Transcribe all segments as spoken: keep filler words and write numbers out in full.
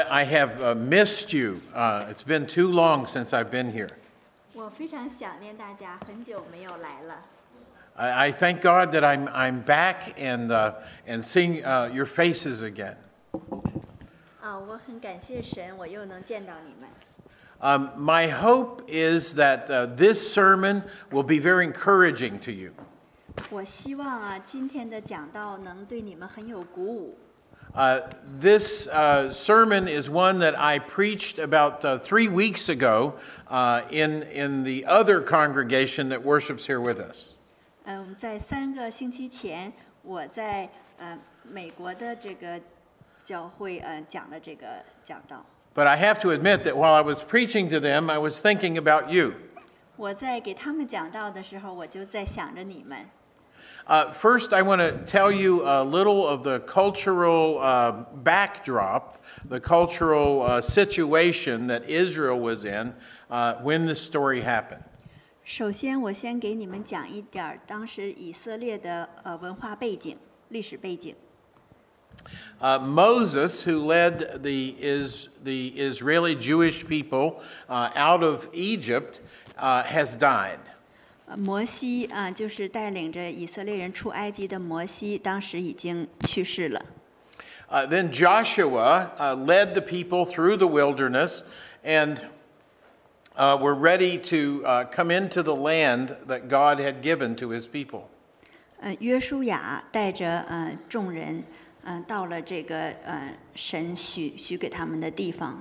I, I have uh, missed you. Uh, it's been too long since I've been here. 我非常想念大家，很久没有来了。 I, I thank God that I'm I'm back and uh, and seeing uh, your faces again. 啊，我很感谢神，我又能见到你们。 Um, my hope is that uh, this sermon will be very encouraging to you. 我希望啊，今天的讲道能对你们很有鼓舞。 Uh, this uh, sermon is one that I preached about uh, three weeks ago uh, in in the other congregation that worships here with us. 嗯，在三个星期前，我在呃美国的这个教会呃讲了这个讲道。 But I have to admit that while I was preaching to them, I was thinking about you. 我在给他们讲道的时候，我就在想着你们。 Uh, first, I want to tell you a little of the cultural uh, backdrop, the cultural uh, situation that Israel was in uh, when this story happened. 首先，我先给你们讲一点儿当时以色列的呃文化背景、历史背景。 Uh, Moses, who led the, is, the Israeli Jewish people uh, out of Egypt, uh, has died. 呃摩西啊、就是带领着以色列人出埃及的摩西，当时已经去世了。 Uh, then Joshua uh, led the people through the wilderness and uh, were ready to uh, come into the land that God had given to his people. 呃，约书亚带着呃众人，嗯、到了这个呃神许许给他们的地方。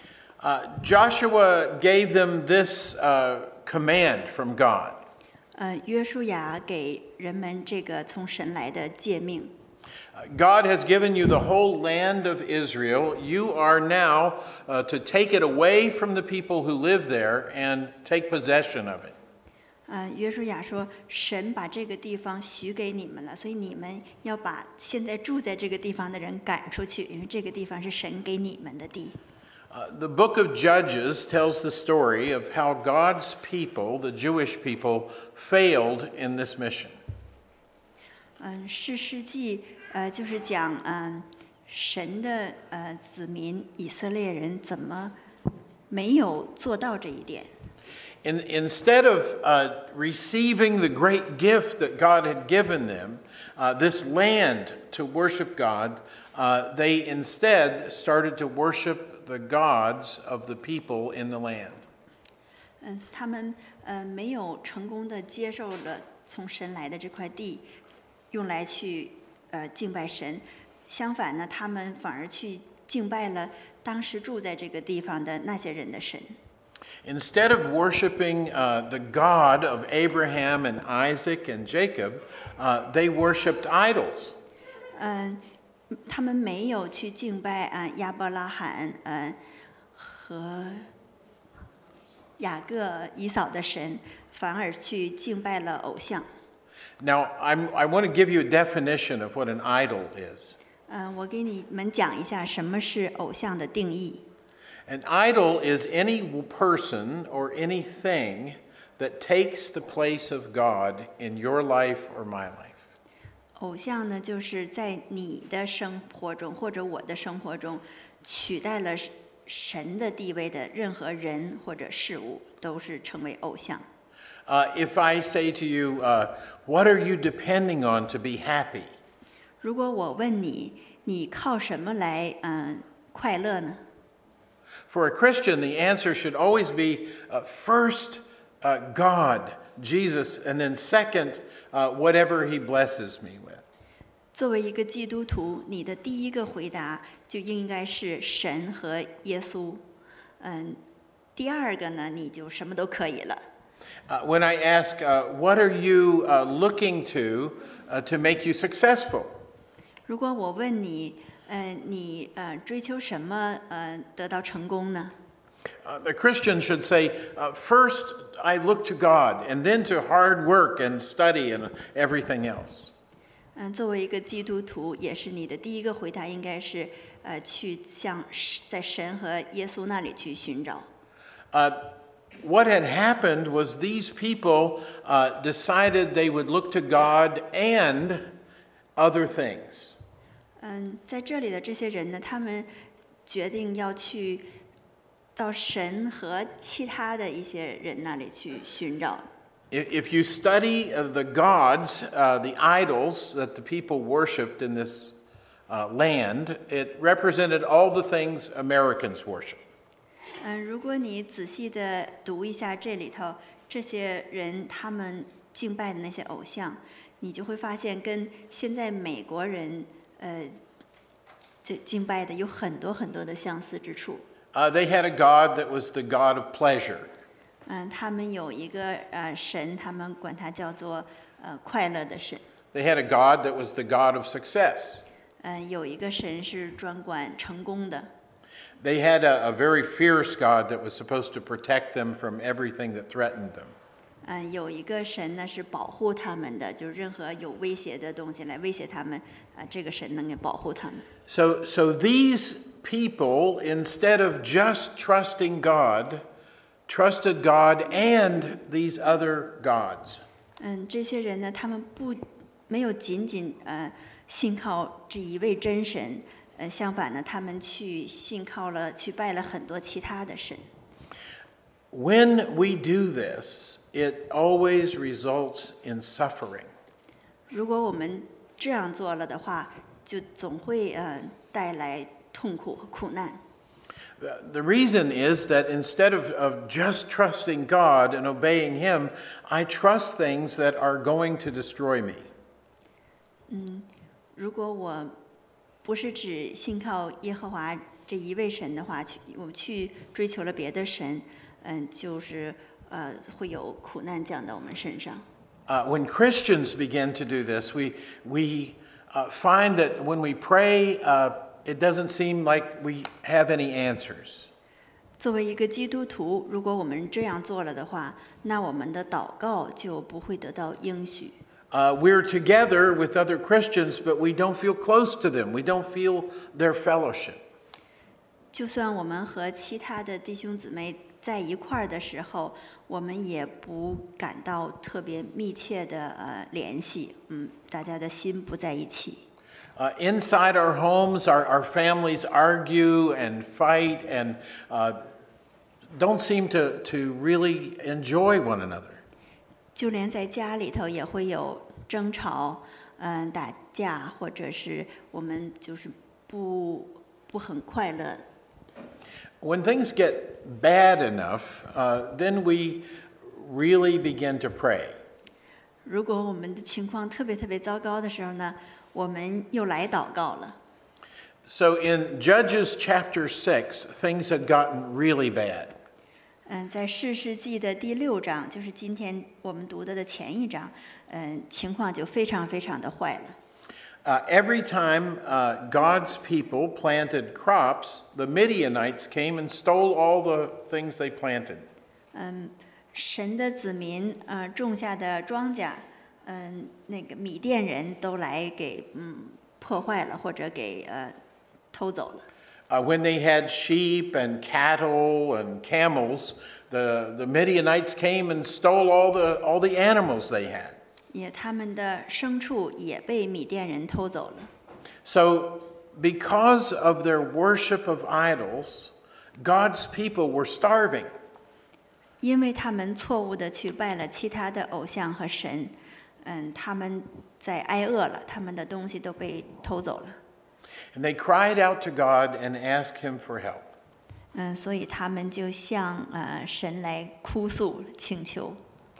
Uh, Joshua gave them this uh, command from God. 呃，约书亚给人们这个从神来的诫命。 Uh, God has given you the whole land of Israel. You are now uh, to take it away from the people who live there and take possession of it. 呃，约书亚说：“神把这个地方许给你们了，所以你们要把现在住在这个地方的人赶出去，因为这个地方是神给你们的地。” Uh, the book of Judges tells the story of how God's people, the Jewish people, failed in this mission. 嗯，士师记呃就是讲嗯神的呃子民以色列人怎么没有做到这一点。 In, instead of uh, receiving the great gift that God had given them, uh, this land to worship God, uh, they instead started to worship the gods of the people in the land. 嗯，他们呃没有成功的接受了从神来的这块地，用来去呃敬拜神。相反呢，他们反而去敬拜了当时住在这个地方的那些人的神。 Instead of worshiping uh, the God of Abraham and Isaac and Jacob, uh, they worshipped idols. 嗯，他们没有去敬拜啊亚伯拉罕呃和雅各、以扫的神，反而去敬拜了偶像。 Now, I'm, I want to give you a definition of what an idol is. 嗯，我给你们讲一下什么是偶像的定义。 An idol is any person or anything that takes the place of God in your life or my life. 偶像呢，就是在你的生活中或者我的生活中，取代了神的地位的任何人或者事物，都是称为偶像。 Uh, if I say to you, uh, what are you depending on to be happy? 如果我问你，你靠什么来嗯快乐呢？ For a Christian, the answer should always be uh, first, uh, God, Jesus, and then second, uh, whatever he blesses me with. 作为一个基督徒，你的第一个回答就应该是神和耶稣。嗯，第二个呢，你就什么都可以了。 Uh, when I ask, uh, what are you uh, looking to uh, to make you successful? 如果我问你，呃，你呃追求什么呃得到成功呢？ Uh, the Christian should say, uh, first I look to God, and then to hard work and study and everything else. 嗯，作为一个基督徒，也是你的第一个回答应该是，呃，去向在神和耶稣那里去寻找。 Uh, what had happened was these people uh, decided they would look to God and other things. 嗯，在这里的这些人呢，他们决定要去到神和其他的一些人那里去寻找。 If if you study uh, the gods, uh, the idols that the people worshipped in this uh, land, it represented all the things Americans worship. 嗯，如果你仔细的读一下这里头这些人他们敬拜的那些偶像，你就会发现跟现在美国人呃这敬拜的有很多很多的相似之处。 Uh, they had a god that was the god of pleasure. 嗯，他们有一个呃神，他们管它叫做呃快乐的神。 They had a god that was the god of success. 嗯，有一个神是专管成功的。 They had a, a very fierce god that was supposed to protect them from everything that threatened them. 嗯，有一个神呢是保护他们的，就是任何有威胁的东西来威胁他们，啊，这个神能给保护他们。 So, so these people, instead of just trusting God, trusted God and these other gods. 嗯，这些人呢，他们不没有仅仅呃信靠这一位真神，呃，相反呢，他们去信靠了，去拜了很多其他的神。 When we do this, it always results in suffering. 如果我们这样做了的话，就总会呃带来痛苦和苦难。 The reason is that instead of, of just trusting God and obeying Him, I trust things that are going to destroy me. 嗯，如果我不是只信靠耶和华这一位神的话，去我去追求了别的神，嗯，就是呃会有苦难降到我们身上。 Uh, when Christians begin to do this, we we uh, find that when we pray, uh, it doesn't seem like we have any answers. 作为一个基督徒，如果我们这样做了的话，那我们的祷告就不会得到应许。 Uh, we're together with other Christians, but we don't feel close to them. We don't feel their fellowship. 就算我们和其他的弟兄姊妹在一块儿的时候，我们也不感到特别密切的呃联系，嗯，大家的心不在一起。 Uh, inside our homes, our, our families argue and fight and uh, don't seem to, to really enjoy one another. 就连在家里头也会有争吵，嗯，打架，或者是我们就是不不很快乐。 When things get bad enough, uh, then we really begin to pray. 如果我们的情况特别特别糟糕的时候呢，我们又来祷告了。 So in Judges chapter six, things had gotten really bad. 嗯，在士师记的第六章，就是今天我们读的的前一章，嗯，情况就非常非常的坏了。 Uh, every time uh, God's people planted crops, the Midianites came and stole all the things they planted. 嗯，神的子民呃种下的庄稼，嗯，那个米甸人都来给嗯破坏了，或者给呃偷走了。 Uh, when they had sheep and cattle and camels, the, the Midianites came and stole all the, all the animals they had. 也他们的牲畜也被米甸人偷走了。 So, because of their worship of idols, God's people were starving. 因为他们错误的去拜了其他的偶像和神，嗯，他们在挨饿了，他们的东西都被偷走了。 And they cried out to God and asked Him for help. 嗯，所以他们就向呃神来哭诉请求。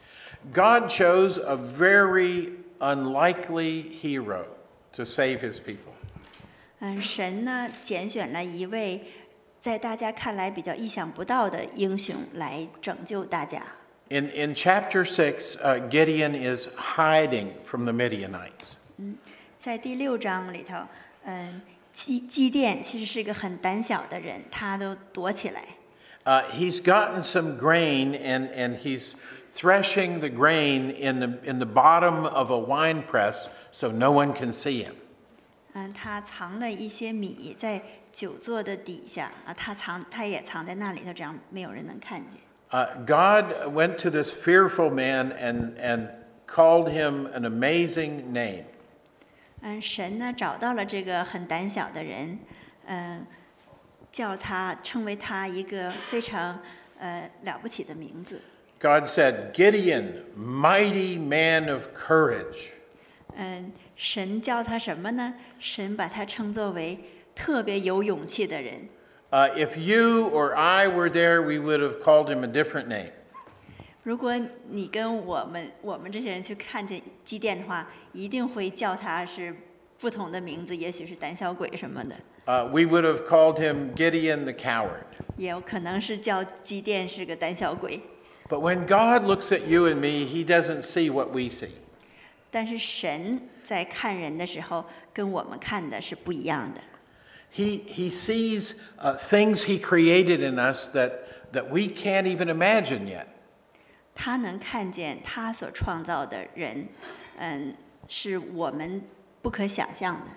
God chose a very unlikely hero to save His people. 嗯，神呢拣选了一位在大家看来比较意想不到的英雄来拯救大家。 In, in chapter six, uh, Gideon is hiding from the Midianites. 嗯，在第六章里头，嗯，基基甸其实是一个很胆小的人，他都躲起来。 Uh, he's gotten some grain and, and he's threshing the grain in the, in the bottom of a wine press so no one can see him. 嗯，他藏了一些米在酒座的底下啊，他藏，他也藏在那里头，这样没有人能看见。 Uh, God went to this fearful man and, and called him an amazing name. 嗯，神呢找到了这个很胆小的人，嗯， 叫他称为他一个非常呃了不起的名字。 God said, Gideon, mighty man of courage. 嗯，神叫他什么呢？神把他称作为特别有勇气的人。 Uh, if you or I were there, we would have called him a different name. 如果你跟我们我们这些人去看见基甸的话，一定会叫他是不同的名字，也许是胆小鬼什么的。 Uh, we would have called him Gideon the coward. 也有可能是叫基甸是个胆小鬼。 But when God looks at you and me, he doesn't see what we see. 但是神在看人的时候，跟我们看的是不一样的。 He, he sees uh, things he created in us that, that we can't even imagine yet. 他能看见他所创造的人，嗯，是我们不可想象的。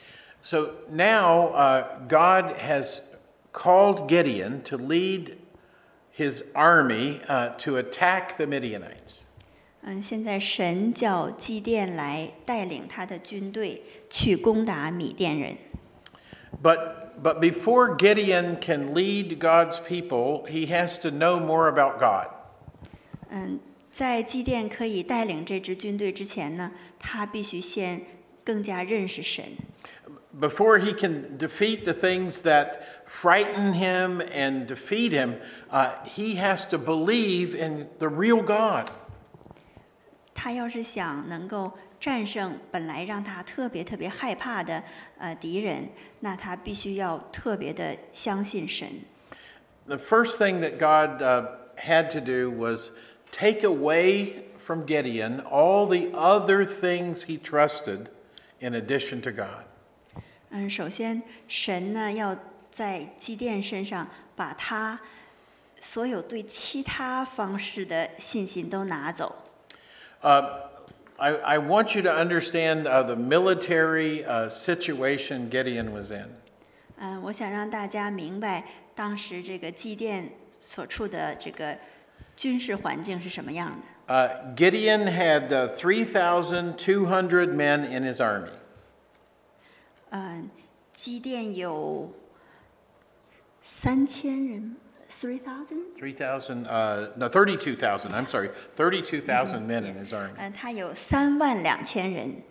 So now uh, God has called Gideon to lead his army uh, to attack the Midianites. 嗯，现在神叫基甸来带领他的军队去攻打米甸人。 But, but before Gideon can lead God's people, he has to know more about God. 嗯，在基甸可以带领这支军队之前呢，他必须先更加认识神。 Before he can defeat the things that frighten him and defeat him, uh, he has to believe in the real God. 他要是想能够战胜本来让他特别特别害怕的呃敌人，那他必须要特别的相信神。 The first thing that God uh, had to do was take away from Gideon all the other things he trusted in addition to God. 嗯，首先神呢要在基甸身上把他所有对其他方式的信心都拿走。 Uh, I, I want you to understand uh, the military uh, situation Gideon was in. 嗯，我想让大家明白当时这个基甸所处的这个军事环境是什么样的。 Uh, Gideon had uh, three thousand two hundred men in his army. 嗯，基甸有三千人 ，three thousand。 three thousand, uh, no, thirty-two thousand, I'm sorry, thirty-two thousand men in his army. 嗯，他有三万两千人。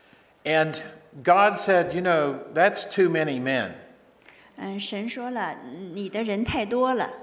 And God said, you know, that's too many men. 嗯，神说了，你的人太多了。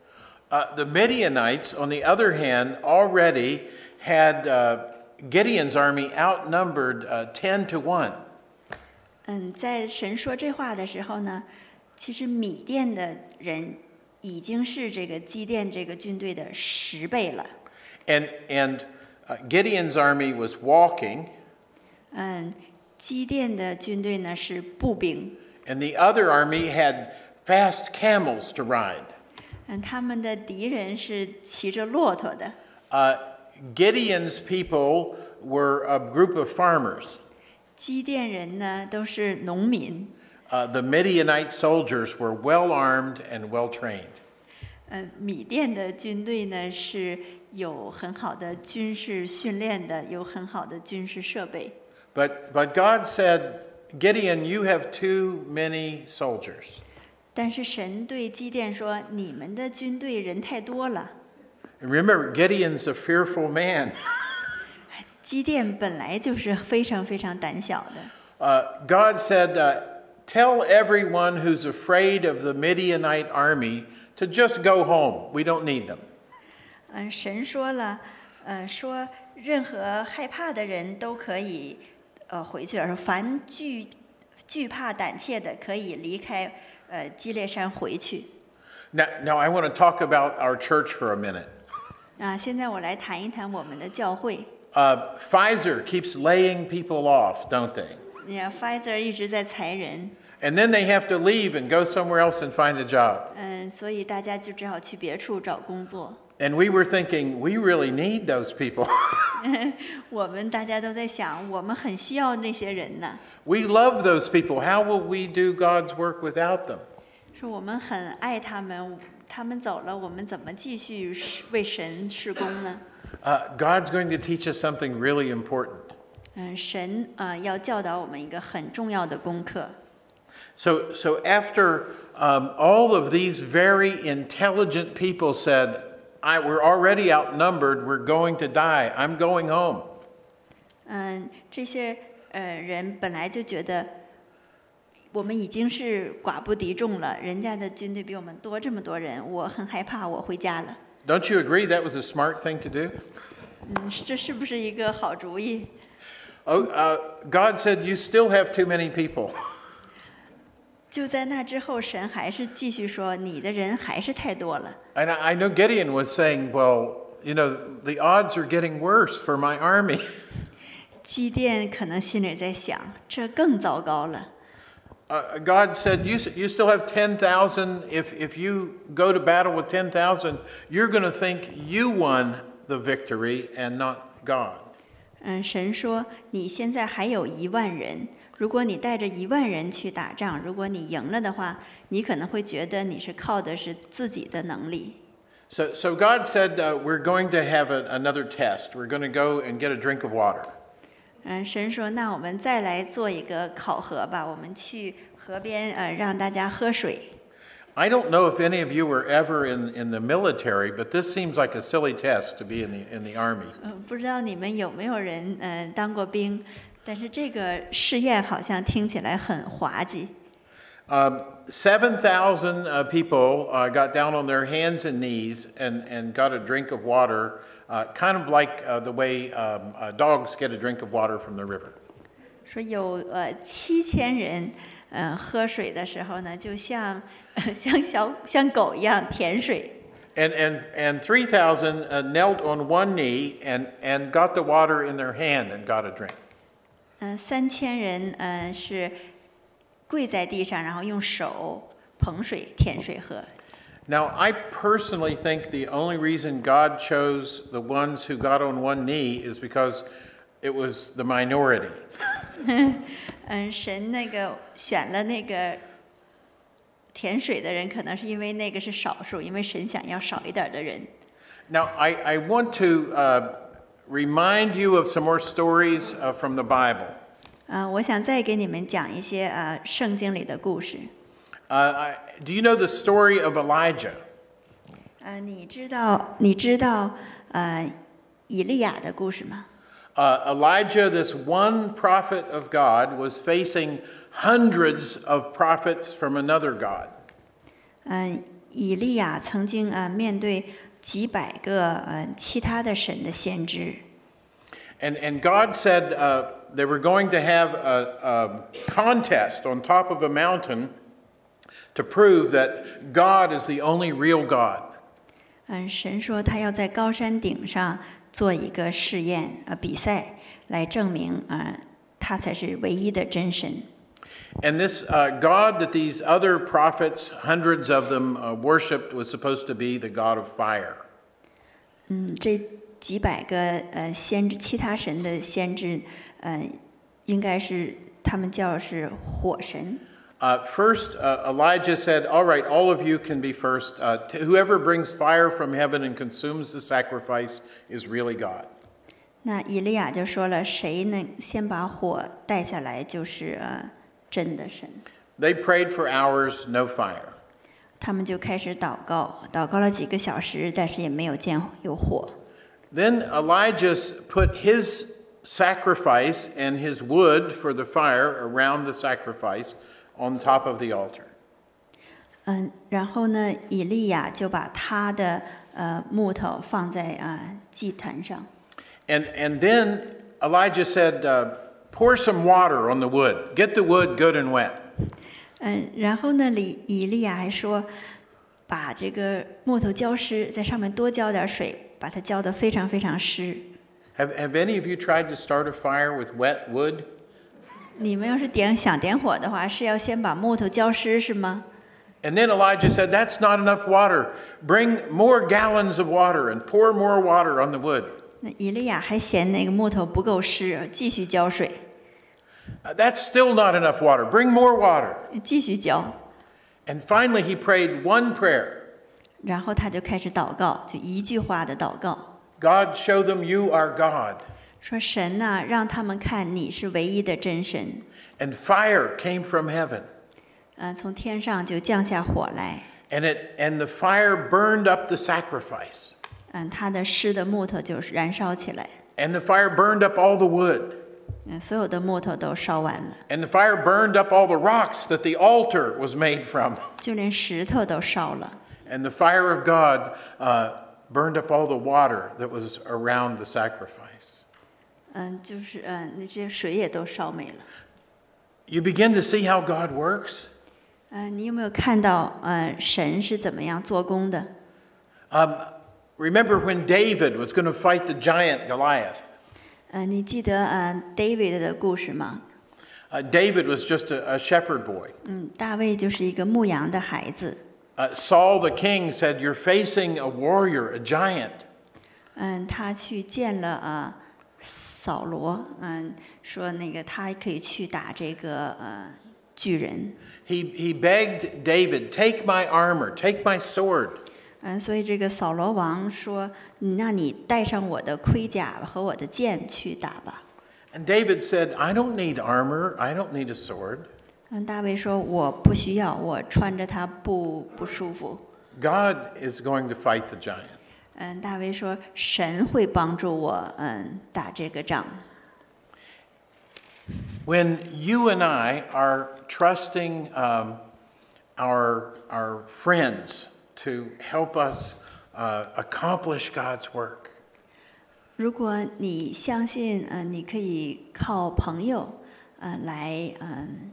Uh, the Midianites, on the other hand, already had uh, Gideon's army outnumbered uh, ten to one. 嗯，在神说这话的时候呢，其实米甸的人已经是这个基甸这个军队的十倍了。 And, and uh, Gideon's army was walking. 嗯，基甸的军队呢是步兵。 And the other army had fast camels to ride. 嗯，他们的敌人是骑着骆驼的。 Uh, Gideon's people were a group of farmers. 基甸人呢都是农民。 Uh, the Midianite soldiers were well armed and well trained. 呃，米甸的军队呢是有很好的军事训练的，有很好的军事设备。 But, but God said, Gideon, you have too many soldiers. 但是神对基甸说：“你们的军队人太多了。” And remember, Gideon's a fearful man. 基甸本来就是非常非常胆小的。 Uh, God said, uh, tell everyone who's afraid of the Midianite army to just go home. We don't need them. 嗯，神说了，呃，说任何害怕的人都可以，呃，回去了。说凡惧惧怕胆怯的，可以离开，呃，基列山回去。 Now, now I want to talk about our church for a minute. 啊，现在我来谈一谈我们的教会。 Uh, Pfizer keeps laying people off, don't they? 你看 Pfizer 一直在裁人。 And then they have to leave and go somewhere else and find a job. 嗯，所以大家就只好去别处找工作。 And we were thinking, we really need those people. 我们大家都在想，我们很需要那些人呢。 We love those people. How will we do God's work without them? 说我们很爱他们，他们走了，我们怎么继续为神事工呢？ Uh, God's going to teach us something really important. 嗯，神啊、呃、要教导我们一个很重要的功课。 So, so after um, all of these very intelligent people said, I, we're already outnumbered, we're going to die, I'm going home. 嗯，这些呃人本来就觉得我们已经是寡不敌众了，人家的军队比我们多这么多人，我很害怕，我回家了。 Don't you agree that was a smart thing to do? 嗯，这是不是一个好主意？ Oh, uh, God said, you still have too many people. 就在那之后，神还是继续说：“你的人还是太多了。” And I, I know Gideon was saying, well, you know, the odds are getting worse for my army. 基甸可能心里在想，这更糟糕了。 Uh, God said, you, you still have ten thousand. If, if you go to battle with ten thousand, you're going to think you won the victory and not God. 嗯，神说你现在还有一万人，如果你带着一万人去打仗，如果你赢了的话，你可能会觉得你是靠的是自己的能力。 So, so God said, uh, we're going to have a, another test. We're going to go and get a drink of water. 嗯，神说那我们再来做一个考核吧，我们去河边呃让大家喝水。 I don't know if any of you were ever in, in the military, but this seems like a silly test to be in the, in the army. 嗯，不知道你们有没有人嗯、呃、当过兵，但是这个试验好像听起来很滑稽。 Um, seven thousand uh, people uh, got down on their hands and knees and, and got a drink of water, uh, kind of like uh, the way um, uh, dogs get a drink of water from the river. 说有呃七千人呃喝水的时候呢，就像像小像狗一样舔水。 And, and, and three thousand uh, knelt on one knee and, and got the water in their hand and got a drink. 嗯、呃，三千人呃是跪在地上，然后用手捧水舔水喝。 Now, I personally think the only reason God chose the ones who got on one knee is because it was the minority. 嗯，神那个选了那个舔水的人，可能是因为那个是少数，因为神想要少一点的人。 Now, I, I want to uh, remind you of some more stories uh, from the Bible. 啊、呃，我想再给你们讲一些呃圣经里的故事。 Uh, I, do you know the story of Elijah? 呃，你知道你知道呃以利亚的故事吗？ Uh, Elijah, this one prophet of God, was facing hundreds of prophets from another God. 嗯，以利亚曾经呃面对几百个呃其他的神的先知。 And, and God said uh, they were going to have a, a contest on top of a mountain to prove that God is the only real God. 嗯，神说他要在高山顶上做一个试验呃比赛，来证明啊、呃、他才是唯一的真神。 And this uh, God that these other prophets, hundreds of them, uh, worshipped was supposed to be the God of fire. 嗯，这几百个呃先知，其他神的先知，呃，应该是他们叫是火神。 Uh, first, uh, Elijah said, all right, all of you can be first. Uh, t- whoever brings fire from heaven and consumes the sacrifice is really God. 那以利亚就说了，谁能先把火带下来，就是呃真的神。 They prayed for hours, no fire. 他们就开始祷告，祷告了几个小时，但是也没有见有火。 Then Elijah put his sacrifice and his wood for the fire around the sacrifice on top of the altar. 嗯，然后呢，以利亚就把他的呃木头放在啊、呃、祭坛上。 And, and then Elijah said, uh, pour some water on the wood. Get the wood good and wet. 嗯，然后呢，以以利亚还说，把这个木头浇湿，在上面多浇点水，把它浇得非常非常湿。 Have, have any of you tried to start a fire with wet wood? 你们要是点想点火的话，是要先把木头浇湿是吗？ And then Elijah said, that's not enough water. Bring more gallons of water and pour more water on the wood. 那以利亚还嫌那个木头不够湿，继续浇水。 Uh, that's still not enough water. Bring more water. 继续浇。 And finally he prayed one prayer. 然后他就开始祷告，就一句话的祷告。 God, show them you are God. 说神呐、啊，让他们看你是唯一的真神。 And fire came from heaven. 呃，从天上就降下火来， And it and the fire burned up the sacrifice. 嗯，他的湿的木头就燃烧起来， And the fire burned up all the wood. 嗯，所有的木头都烧完了， And the fire burned up all the rocks that the altar was made from. 就连石头都烧了。 And the fire of God uh, burned up all the water that was around the sacrifice. 嗯，就是嗯，那些水也都烧没了。 You begin to see how God works. 嗯，你有没有看到呃神是怎么样做工的？ Um, remember when David was going to fight the giant Goliath? 嗯，你记得呃 David 的故事吗？ Uh, David was just a, a shepherd boy. 嗯，大卫就是一个牧羊的孩子。 Uh, Saul the king said, "You're facing a warrior, a giant." 嗯，他去见了呃扫罗，嗯，说那个他可以去打这个呃巨人。 He, he begged David, "Take my armor, take my sword." 嗯，所以这个扫罗王说：“你那你带上我的盔甲和我的剑去打吧。” And David said, "I don't need armor, I don't need a sword. 嗯，大卫说：“我不需要，我穿着它不不舒服。” God is going to fight the giant." 嗯，大卫说：“神会帮助我，嗯，打这个仗。” When you and I are trusting um, our, our friends to help us uh, accomplish God's work, 如果你相信，嗯、呃，你可以靠朋友，呃，来，嗯、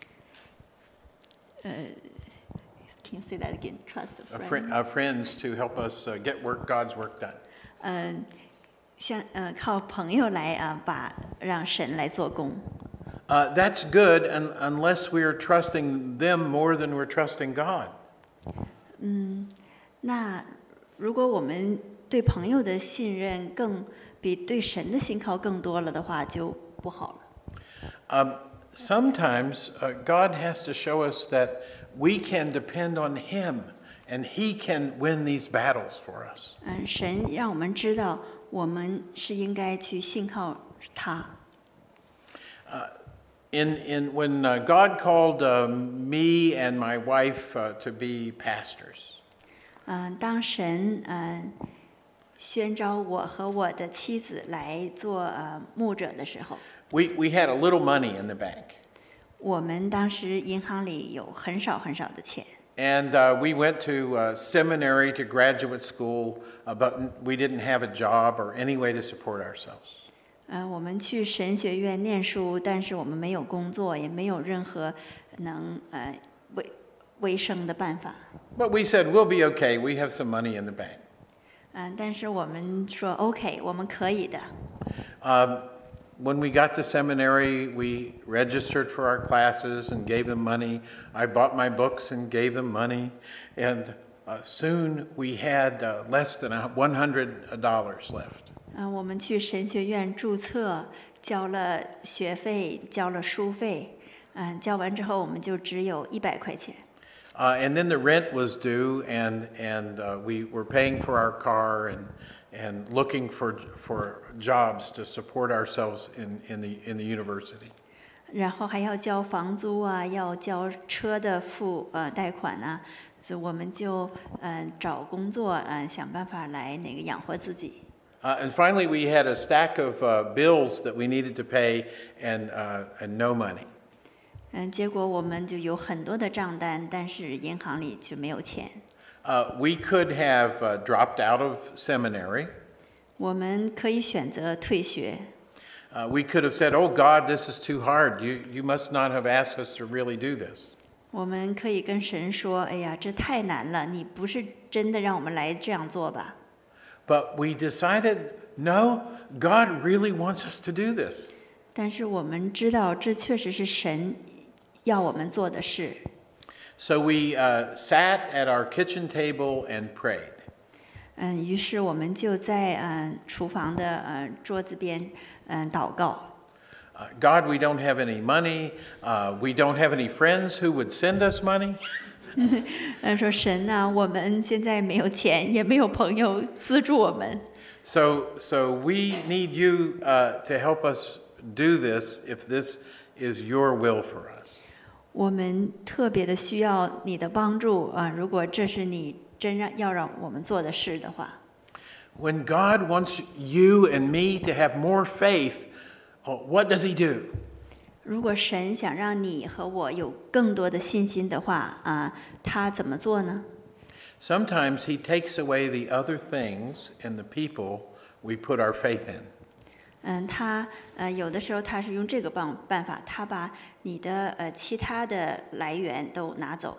呃，呃 ，Can you say that again? Trust a uh, friend. fri- uh, friends to help us uh, get work, God's work done. 嗯、像呃，靠朋友来啊、把让神来做工。 Uh, that's good un- unless we are trusting them more than we're trusting God. 那如果我们对朋友的信任更比对神的信靠更多了的话，就不好了。 Um, sometimes uh, God has to show us that we can depend on Him and He can win these battles for us. 嗯，神让我们知道，我们是应该去信靠他。 In, in, when uh, God called uh, me and my wife uh, to be pastors, 嗯，当神嗯宣召我和我的妻子来做呃牧者的时候， we, we had a little money in the bank. 我们当时银行里有很少很少的钱。 And uh, we went to uh, seminary, to graduate school, uh, but we didn't have a job or any way to support ourselves. 嗯，我们去神学院念书，但是我们没有工作，也没有任何能呃维维生的办法。 But we said, we'll be okay. We have some money in the bank. 嗯，但是我们说 OK， 我们可以的。 Um, when we got to seminary, we registered for our classes and gave them money. I bought my books and gave them money. And uh, soon we had uh, less than one hundred dollars left. 嗯，我们去神学院注册，交了学费，交了书费。嗯，交完之后我们就只有一百块钱。 Uh, and then the rent was due, and, and uh, we were paying for our car and, and looking for, for jobs to support ourselves in, in, the, in the university. 然后还要交房租啊，要交车的付呃贷款啊，所以我们就嗯、呃、找工作，嗯、呃、想办法来那个养活自己。 Uh, and finally, we had a stack of uh, bills that we needed to pay and, uh, and no money. 嗯，结果我们就有很多的账单，但是银行里却没有钱。 Uh, we could have uh, dropped out of seminary. 我们可以选择退学， Uh, we could have said, "Oh God, this is too hard. You, you must not have asked us to really do this." 我们可以跟神说：“哎呀，这太难了，你不是真的让我们来这样做吧？” But we decided, no, God really wants us to do this. 但是我们知道，这确实是神要我们做的事。 So we uh, sat at our kitchen table and prayed. 嗯，于是我们就在嗯厨房的呃桌子边嗯祷告。 Uh, God, we don't have any money. Uh, we don't have any friends who would send us money. 嗯，说神啊，我们现在没有钱，也没有朋友资助我们。 So, so we need you uh, to help us do this if this is your will for us. 我们特别的需要你的帮助啊！如果这是你真让要让我们做的事的话。 When God wants you and me to have more faith, what does He do? 如果神想让你和我有更多的信心的话啊，他怎么做呢？ Sometimes He takes away the other things and the people we put our faith in. 嗯，他呃有的时候他是用这个办办法，他把你的呃其他的来源都拿走。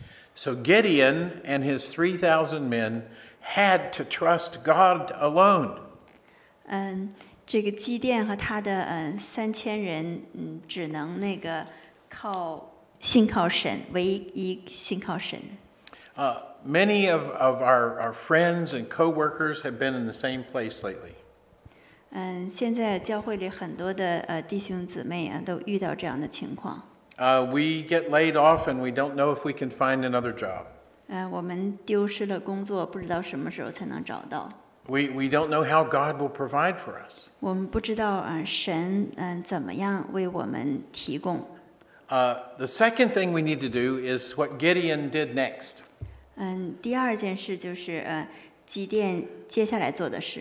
So Gideon and his three thousand men had to trust God alone. 嗯，这个基甸和他的嗯三千人，嗯，只能那个靠信靠神，唯一信靠神。 Uh, many of, of our, our friends and co-workers have been in the same place lately. 嗯，现在教会里很多的呃弟兄姊妹啊，都遇到这样的情况。 Uh, we get laid off and we don't know if we can find another job. 嗯，我们丢失了工作，不知道什么时候才能找到。 We, we don't know how God will provide for us. 我们不知道啊，神嗯怎么样为我们提供。 Uh, the second thing we need to do is what Gideon did next. 嗯，第二件事就是呃，基甸接下来做的事。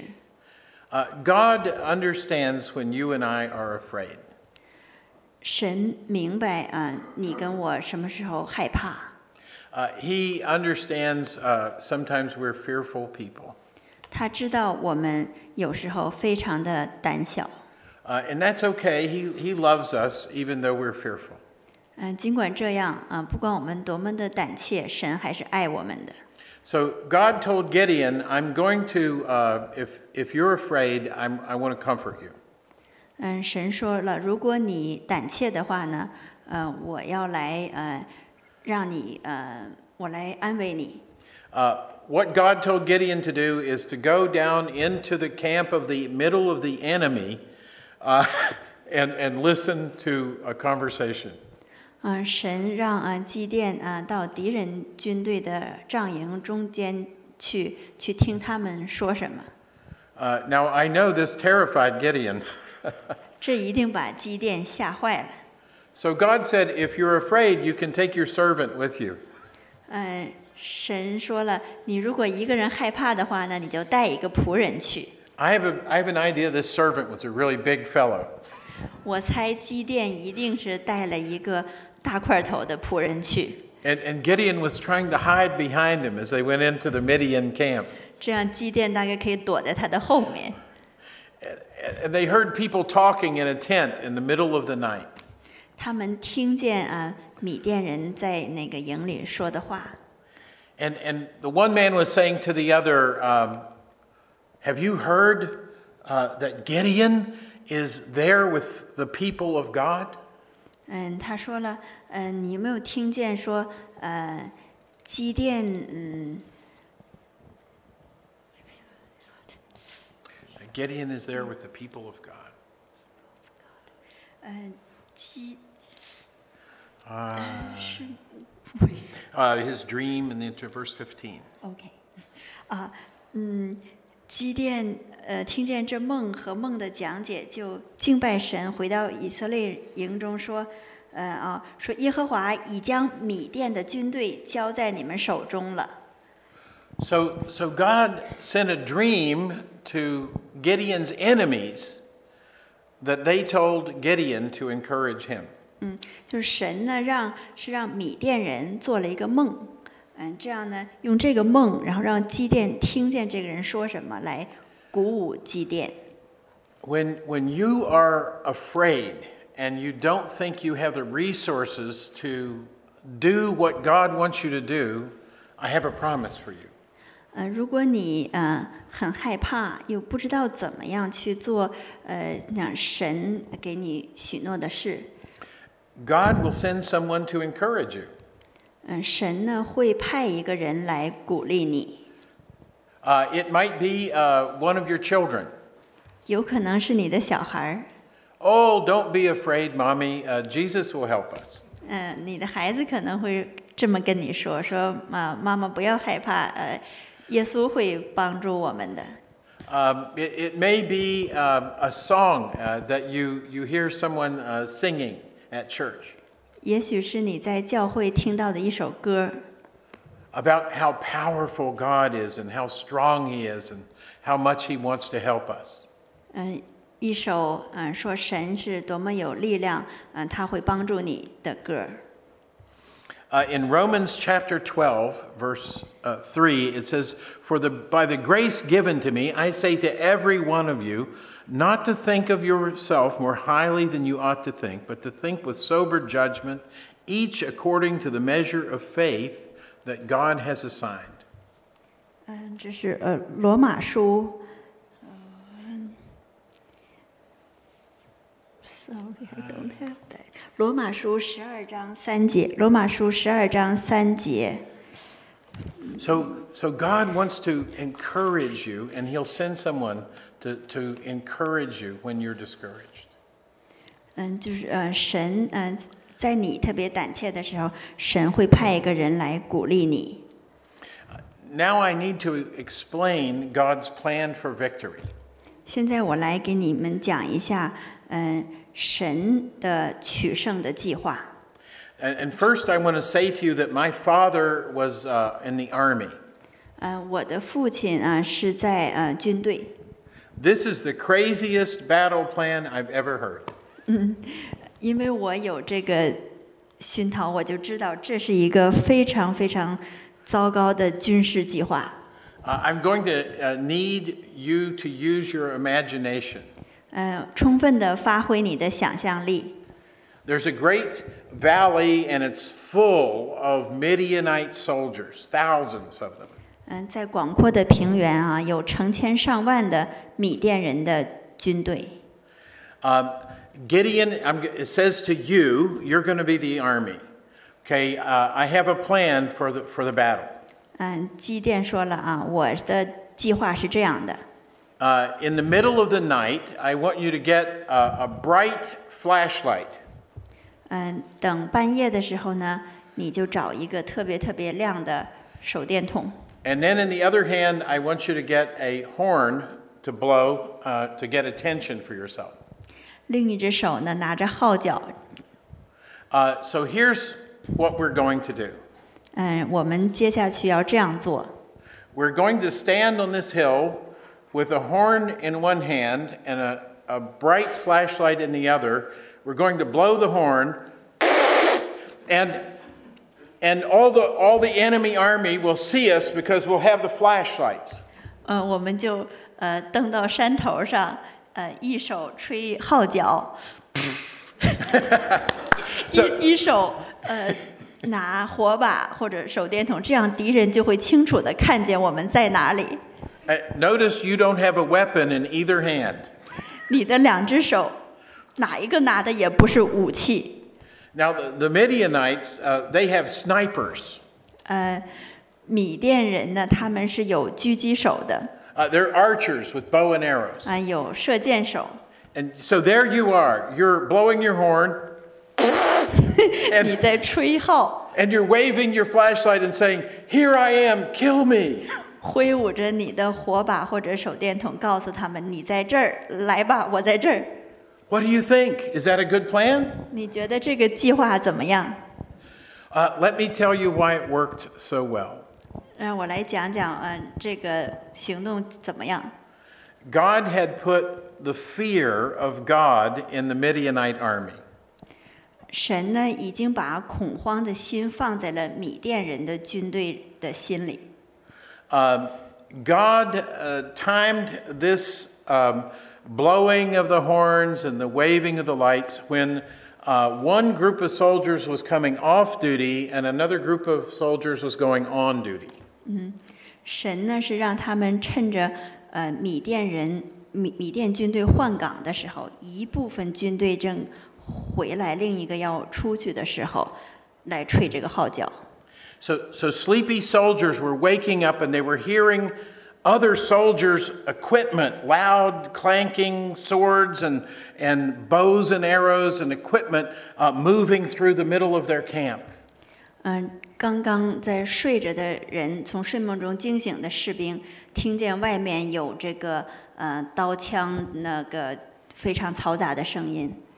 Uh, God understands when you and I are afraid. 神明白啊，你跟我什么时候害怕。 Uh, he understands uh, sometimes we're fearful people. 他知道我们有时候非常的胆小。 Uh, and that's okay. He, he loves us even though we're fearful. 嗯，尽管这样啊，不管我们多么的胆怯，神还是爱我们的。 So God told Gideon, I'm going to, uh, if, if you're afraid, I'm, I want to comfort you. 嗯，神说了，如果你胆怯的话呢，呃，我要来呃，让你呃，我来安慰你。 Uh, what God told Gideon to do is to go down into the camp of the middle of the enemy uh, and, and listen to a conversation. 嗯，神让啊基甸啊到敌人军队的帐营中间去，去听他们说什么。 Uh, now I know this terrified Gideon. 这一定把基甸吓坏了。 So God said, if you're afraid, you can take your servant with you. 嗯，神说了，你如果一个人害怕的话呢，你就带一个仆人去。 I have a, I have an idea this servant was a really big fellow. 我猜基甸一定是带了一个大块头的仆人去。 And, and Gideon was trying to hide behind him as they went into the Midian camp. 这样基甸大概可以躲在他的后面。 And they heard people talking in a tent in the middle of the night. 他们听见啊米甸人在那个营里说的话。 And, and the one man was saying to the other, um, have you heard uh, that Gideon is there with the people of God? 嗯，他说了，嗯，你有没有听见说，呃，基甸，嗯 Gideon is there with the people of God. 呃，基， Uh, 是 uh, his dream in the verse fifteen. OK， 啊，嗯，基甸呃听见这梦和梦的讲解，就敬拜神，回到以色列营中说，呃啊，说耶和华已将米甸的军队交在你们手中了。 So, so God sent a dream to Gideon's enemies that they told Gideon to encourage him. 嗯，就是神呢让是让米甸人做了一个梦，嗯，这样呢用这个梦，然后让基甸听见这个人说什么，来鼓舞基甸。 When, when you are afraid and you don't think you have the resources to do what God wants you to do, I have a promise for you. 呃，如果你呃很害怕，又不知道怎么样去做，呃，让神给你许诺的事， God will send someone to encourage you. 嗯、呃，神呢会派一个人来鼓励你， Uh, it might be uh, one of your children. 有可能是你的小孩儿， Oh, don't be afraid, Mommy. Uh, Jesus will help us. 嗯、呃，你的孩子可能会这么跟你说，说啊，妈妈不要害怕，呃，耶稣会帮助我们的。 Um, it, it may be uh, a song uh, that you, you hear someone uh, singing at church. 也许是你在教会听到的一首歌， about how powerful God is and how strong He is and how much He wants to help us. 嗯，一首嗯说神是多么有力量，嗯，他会帮助你的歌。 Uh, in Romans chapter twelve, verse uh, three, it says, For the, by the grace given to me, I say to every one of you, not to think of yourself more highly than you ought to think, but to think with sober judgment, each according to the measure of faith that God has assigned. 嗯，这是呃罗马书，嗯 ，sorry I don't have that。罗马书十二章三节，罗马书十二章三节。 So, so God wants to encourage you, and He'll send someone to, to encourage you when you're discouraged. 嗯，就是呃神嗯、呃，在你特别胆怯的时候，神会派一个人来鼓励你。 Now I need to explain God's plan for victory. 现在我来给你们讲一下，嗯、呃，神的取胜的计划。 And, and first, I want to say to you that my father was uh, in the army. 呃，我的父亲啊、呃、是在呃军队。 This is the craziest battle plan I've ever heard. 嗯，因为我有这个熏陶，我就知道这是一个非常非常糟糕的军事计划。 Uh, I'm going to uh, need you to use your imagination. 呃，充分的发挥你的想象力。 There's a great valley, and it's full of Midianite soldiers, thousands of them. 嗯，在广阔的平原啊，有成千上万的米甸人的军队。 Um, Gideon, I'm, it says to you, you're going to be the army. Okay, uh, I have a plan for the, for the battle. 嗯，基甸说了啊，我的计划是这样的。 Uh, in the middle of the night, I want you to get a, a bright flashlight. 嗯，等半夜的时候呢，你就找一个特别特别亮的手电筒。 And then in the other hand, I want you to get a horn to blow uh, to get attention for yourself. 另一只手呢，拿着号角。 Uh, so here's what we're going to do. 嗯，我们接下去要这样做。 We're going to stand on this hill with a horn in one hand and a, a bright flashlight in the other. We're going to blow the horn, and and all the all the enemy army will see us because we'll have the flashlights. 呃，我们就呃登到山头上，呃，一手吹号角，一一手呃拿火把或者手电筒，这样敌人就会清楚的看见我们在哪里。 Uh, notice you don't have a weapon in either hand. 你的两只手，哪一个拿的也不是武器。 Now the, the Midianites, uh, they have snipers. 呃，米甸人呢，他们是有狙击手的， Uh, they're archers with bow and arrows. 啊、有射箭手。 And so there you are. You're blowing your horn. 你在吹号， And you're waving your flashlight and saying, "Here I am, kill me." 挥舞着你的火把或者手电筒，告诉他们你在这儿，来吧，我在这儿。 What do you think? Is that a good plan? 你觉得这个计划怎么样？ Uh, let me tell you why it worked so well. 让我来讲讲，嗯、呃，这个行动怎么样？ God had put the fear of God in the Midianite army. 神呢，已经把恐慌的心放在了米甸人的军队的心里。 Uh, God uh, timed this um, blowing of the horns and the waving of the lights when uh, one group of soldiers was coming off duty and another group of soldiers was going on duty. 嗯，神呢是让他们趁着呃米甸人米米甸军队换岗的时候，一部分军队正回来，另一个要出去的时候，来吹这个号角。 So, so sleepy soldiers were waking up and they were hearing other soldiers' equipment, loud clanking swords and, and bows and arrows and equipment uh, moving through the middle of their camp. 嗯，刚刚在睡着的人，从睡梦中惊醒的士兵，听见外面有这个呃刀枪那个非常嘈杂的声音。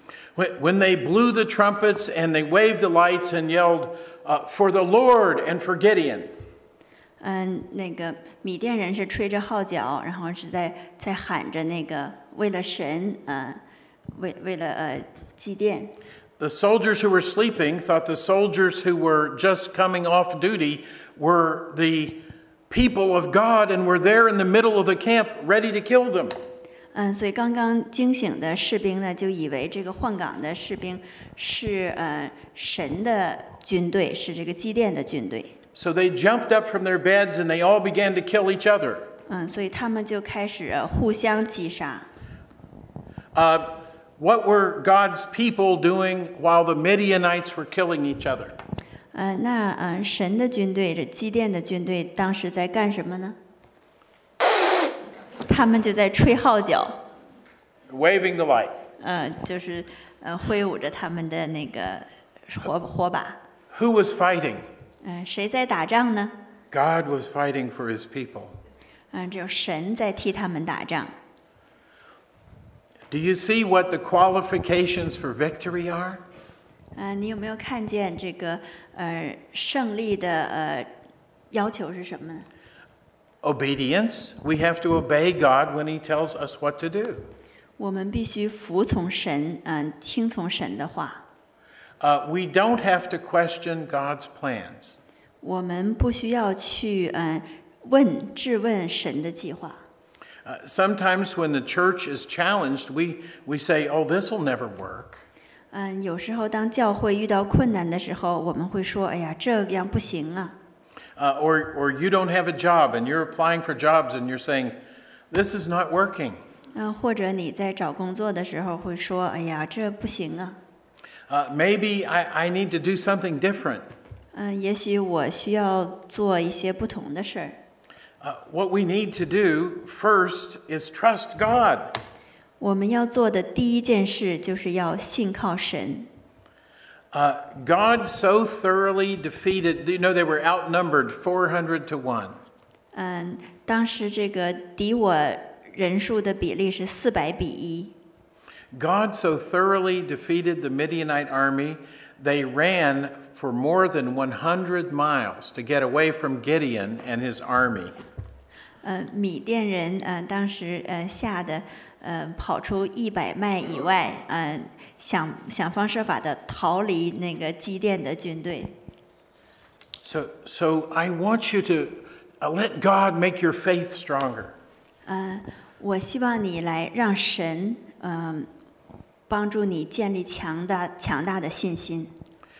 When, when they blew the trumpets and they waved the lights and yelled, uh, for the Lord and for Gideon. 嗯，那个米甸人是吹着号角，然后是在在喊着那个为了神，呃，为为了呃祭奠。 The soldiers who were sleeping thought the soldiers who were just coming off duty were the people of God and were there in the middle of the camp ready to kill them. 嗯，所以刚刚惊醒的士兵呢，就以为这个换岗的士兵是呃神的军队，是这个祭奠的军队。 So they jumped up from their beds and they all began to kill each other. 嗯，所以他们就开始互相击杀。 Uh, what were God's people doing while the Midianites were killing each other? 呃，那呃，神的军队，这基甸的军队，当时在干什么呢？他们就在吹号角 ，waving the light. 呃，就是呃挥舞着他们的那个火火把。 Who was fighting? 嗯、呃，谁在打仗呢？ God was fighting for His people. 嗯、呃，只有神在替他们打仗。 Do you see what the qualifications for victory are? 呃，你有没有看见这个呃胜利的呃要求是什么呢？ Obedience. We have to obey God when He tells us what to do. 我们必须服从神，嗯、呃，听从神的话。 Uh, we don't have to question God's plans. 我们不需要去呃问质问神的计划。 Uh, sometimes when the church is challenged, we, we say, oh, this will never work. 嗯，有时候当教会遇到困难的时候，我们会说：“哎呀，这样不行啊。” Uh, or, or you don't have a job and you're applying for jobs and you're saying, this is not working. 嗯，或者你在找工作的时候会说：“哎呀，这不行啊。” Uh, maybe I, I need to do something different. 嗯，也许我需要做一些不同的事儿。 Uh, what we need to do first is trust God. 我们要做的第一件事就是要信靠神。 Uh, God so thoroughly defeated, you know, they were outnumbered four hundred to one. 嗯，当时这个敌我人数的比例是四百比一。 God so thoroughly defeated the Midianite army, they ran for more than one hundred miles to get away from Gideon and his army. 呃，米甸人呃当时呃吓得呃跑出一百迈以外，呃想想方设法的逃离那个基甸的军队。 So, so I want you to uh, let God make your faith stronger. 呃，我希望你来让神嗯、呃、帮助你建立强大强大的信心。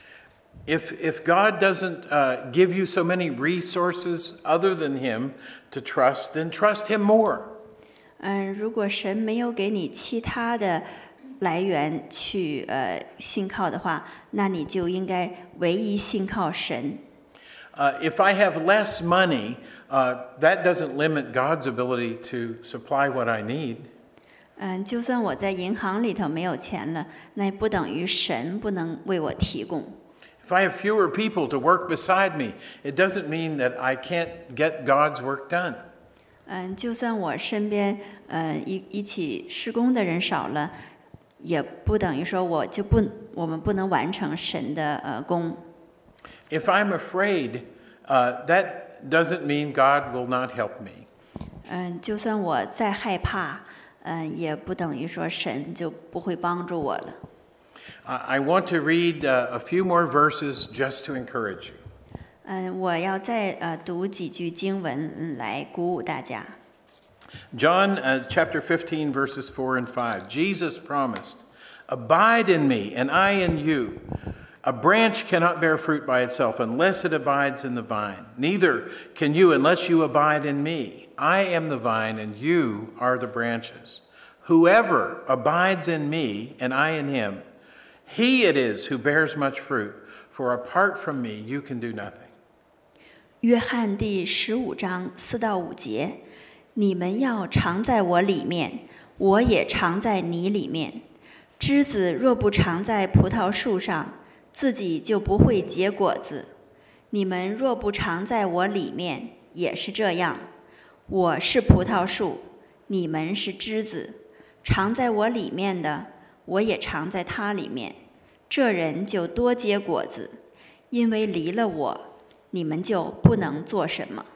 If, if God doesn't uh, give you so many resources other than Him to trust, then trust Him more. 嗯，如果神没有给你其他的来源去呃信靠的话，那你就应该唯一信靠神。 Uh, if I have less money, uh, that doesn't limit God's ability to supply what I need. 嗯，就算我在银行里头没有钱了，那也不等于神不能为我提供。 If I have fewer people to work beside me, it doesn't mean that I can't get God's work done. 嗯，就算我身边呃一一起施工的人少了，也不等于说我就不我们不能完成神的呃工。 If I'm afraid, uh, that doesn't mean God will not help me. 嗯，就算我再害怕，嗯，也不等于说神就不会帮助我了。 I want to read uh, a few more verses just to encourage you. 嗯，我要再呃读几句经文嗯来鼓舞大家。 John uh, chapter fifteen, verses four and five. Jesus promised, "Abide in me, and I in you. A branch cannot bear fruit by itself unless it abides in the vine. Neither can you unless you abide in me. I am the vine, and you are the branches. Whoever abides in me, and I in him, he it is who bears much fruit. For apart from me, you can do nothing." 约翰第十五章四到五节，你们要常在我里面，我也常在你里面。枝子若不常在葡萄树上，自己就不会结果子。你们若不常在我里面，也是这样。我是葡萄树，你们是枝子。常在我里面的， 我也常在他里面，这人就多结果子，因为离了我，你们就不能做什么。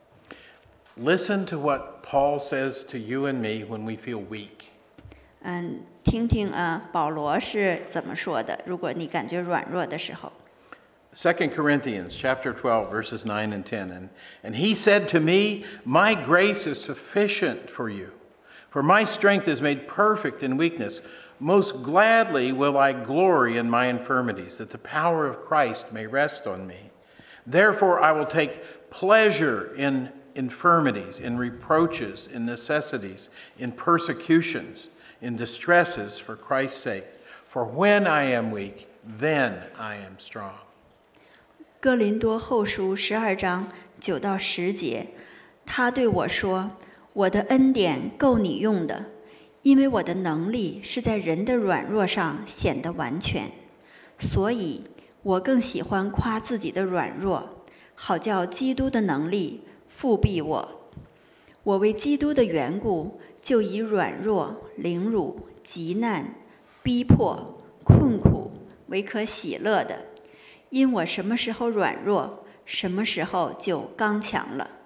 Listen to what Paul says to you and me when we feel weak. 嗯，听听啊，保罗是怎么说的？如果你感觉软弱的时候。 Second Corinthians chapter twelve, verses nine and ten. And, and he said to me, my grace is sufficient for you, for my strength is made perfect in weakness. Most gladly will I glory in my infirmities, that the power of Christ may rest on me. Therefore I will take pleasure in infirmities, in reproaches, in necessities, in persecutions, in distresses for Christ's sake. For when I am weak, then I am strong. 哥林多后书十二章九到十节，他对我说：“我的恩典够你用的，因为我的能力是在人的软弱上显得完全。所以我更喜欢夸自己的软弱，好叫基督的能力复庇我。我为基督的缘故，就以软弱、凌辱、急难、逼迫、困苦为可喜乐的。因我什么时候软弱，什么时候就刚强了。”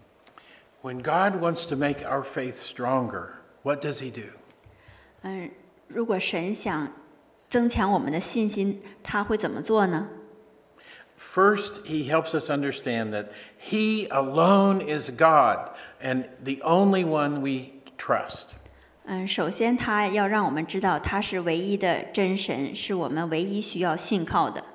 When God wants to make our faith stronger, what does he do? 嗯，如果神想增强我们的信心，他会怎么做呢？ First, he helps us understand that he alone is God and the only one we trust. 嗯，首先他要让我们知道他是唯一的真神，是我们唯一需要信靠的。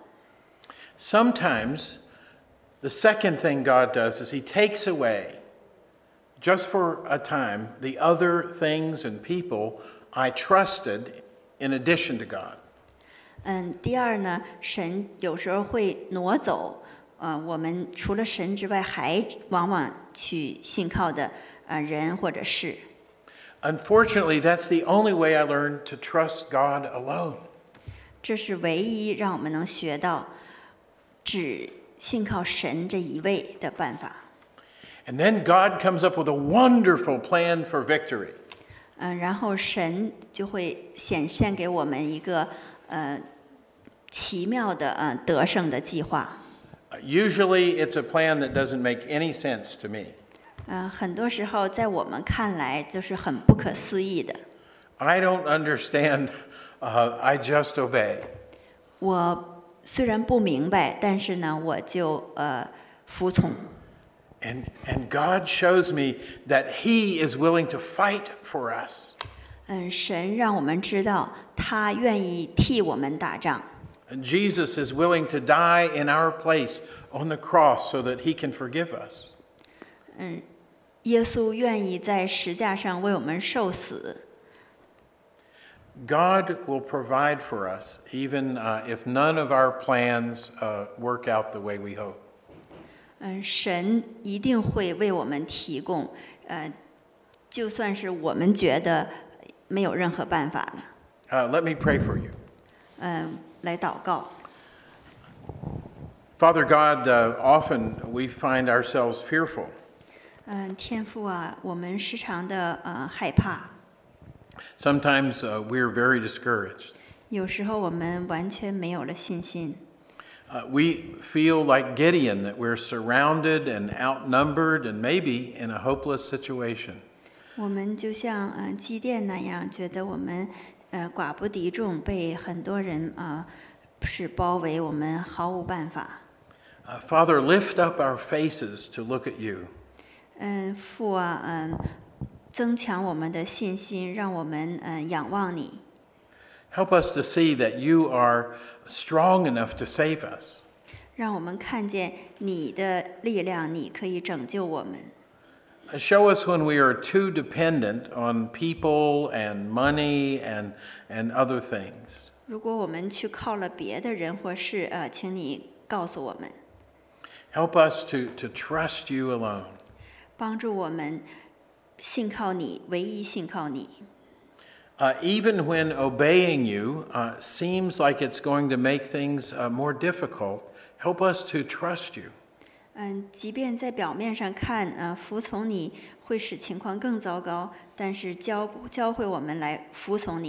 Sometimes, the second thing God does is he takes away, just for a time, the other things and people I trusted in addition to God. 嗯，第二呢，神有时候会挪走，呃，我们除了神之外，还往往去信靠的呃人或者事。 Unfortunately, that's the only way I learned to trust God alone. 这是唯一让我们能学到只信靠神这一位的办法。 And then God comes up with a wonderful plan for victory. 嗯，然后神就会显现给我们一个呃奇妙的呃得胜的计划。 Usually, it's a plan that doesn't make any sense to me. 嗯，很多时候在我们看来就是很不可思议的。 I don't understand. Uh, I just obey. 我虽然不明白，但是呢，我就呃服从。 And, and God shows me that He is willing to fight for us. 嗯，神让我们知道，他愿意替我们打仗。 And Jesus is willing to die in our place on the cross so that He can forgive us. 嗯，耶稣愿意在石架上为我们受死。 God will provide for us, even uh, if none of our plans uh, work out the way we hope. 嗯，神一定会为我们提供，呃，就算是我们觉得没有任何办法了。 Uh, let me pray for you. 嗯，来祷告。 Father God, uh, often we find ourselves fearful. 嗯，天父啊，我们时常的呃害怕， Sometimes uh, we're very discouraged. 有时候我们完全没有了信心。 Uh, we feel like Gideon, that we're surrounded and outnumbered and maybe in a hopeless situation. 我们就像呃基甸那样，觉得我们呃寡不敌众，被很多人啊、呃、是包围，我们毫无办法。 Uh, Father, lift up our faces to look at you. 嗯，父啊，嗯，增强我们的信心，让我们嗯仰望你。 Help us to see that you are strong enough to save us. 让我们看见你的力量，你可以拯救我们。 Show us when we are too dependent on people and money and, and other things. 如果我们去靠了别的人或事，呃，请你告诉我们， Help us to, to trust you alone. 帮助我们信靠你，唯一信靠你。 Uh, even when obeying you uh, seems like it's going to make things uh, more difficult, help us to trust you. 嗯，即便在表面上看，呃，服从你会使情况更糟糕，但是教教会我们来服从你，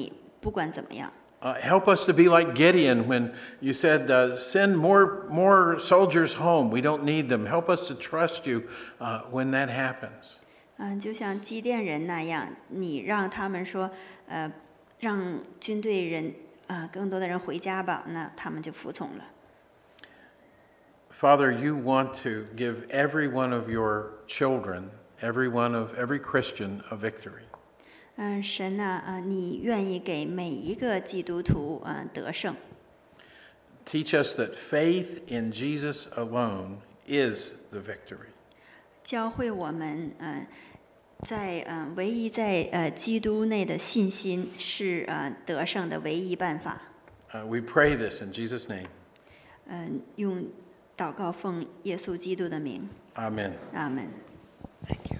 不管怎么样。 Uh, help us to be like Gideon when you said, uh, send more, more soldiers home. We don't need them. Help us to trust you uh, when that happens. 嗯，就像基甸人那样，你让他们说，呃，让军队人啊、呃、更多的人回家吧，那他们就服从了。 Father, you want to give every one of your children, every one of every Christian, a victory. 嗯，神呐，啊，你愿意给每一个基督徒啊得胜。 Teach us that faith in Jesus alone is the victory. 教会我们，嗯，在嗯唯一在呃基督内的信心是呃得胜的唯一办法。 Uh, we pray this in Jesus' name. 嗯，用祷告奉耶稣基督的名。 Amen. Amen. Thank you.